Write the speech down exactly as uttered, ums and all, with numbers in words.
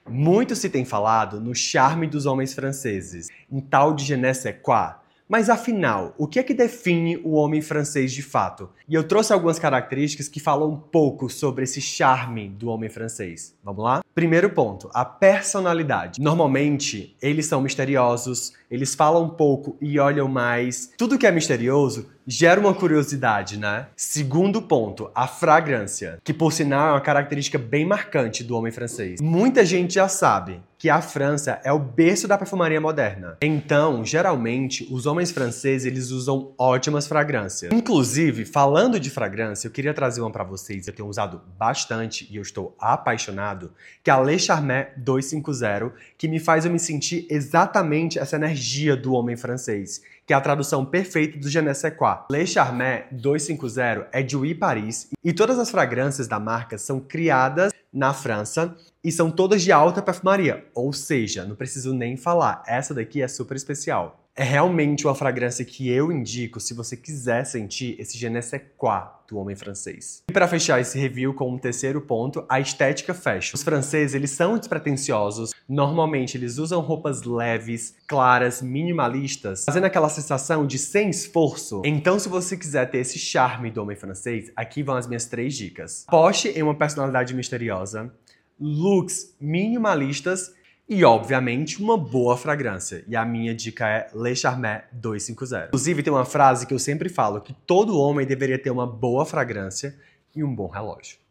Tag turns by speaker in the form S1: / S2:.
S1: Muito se tem falado no charme dos homens franceses, um tal de je ne sais quoi. Mas afinal, o que é que define o homem francês de fato? E eu trouxe algumas características que falam um pouco sobre esse charme do homem francês. Vamos lá? Primeiro ponto, a personalidade. Normalmente, eles são misteriosos, eles falam pouco e olham mais. Tudo que é misterioso gera uma curiosidade, né? Segundo ponto, a fragrância, que por sinal é uma característica bem marcante do homem francês. Muita gente já sabe que a França é o berço da perfumaria moderna. Então, geralmente, os homens franceses eles usam ótimas fragrâncias. Inclusive, falando de fragrância, eu queria trazer uma para vocês que eu tenho usado bastante e eu estou apaixonado, que é a Le Charme duzentos e cinquenta, que me faz eu me sentir exatamente essa energia do homem francês, que é a tradução perfeita do je ne sais quoi. Le Charme duzentos e cinquenta é de Huit Paris e todas as fragrâncias da marca são criadas na França e são todas de alta perfumaria, ou seja, não preciso nem falar, essa daqui é super especial. É realmente uma fragrância que eu indico se você quiser sentir esse je ne sais quoi do homem francês. E para fechar esse review com um terceiro ponto, a estética fashion. Os franceses, eles são despretensiosos, normalmente eles usam roupas leves, claras, minimalistas, fazendo aquela sensação de sem esforço. Então, se você quiser ter esse charme do homem francês, aqui vão as minhas três dicas. Aposte em uma personalidade misteriosa, looks minimalistas e, obviamente, uma boa fragrância. E a minha dica é Le Charme duzentos e cinquenta. Inclusive, tem uma frase que eu sempre falo, que todo homem deveria ter uma boa fragrância e um bom relógio.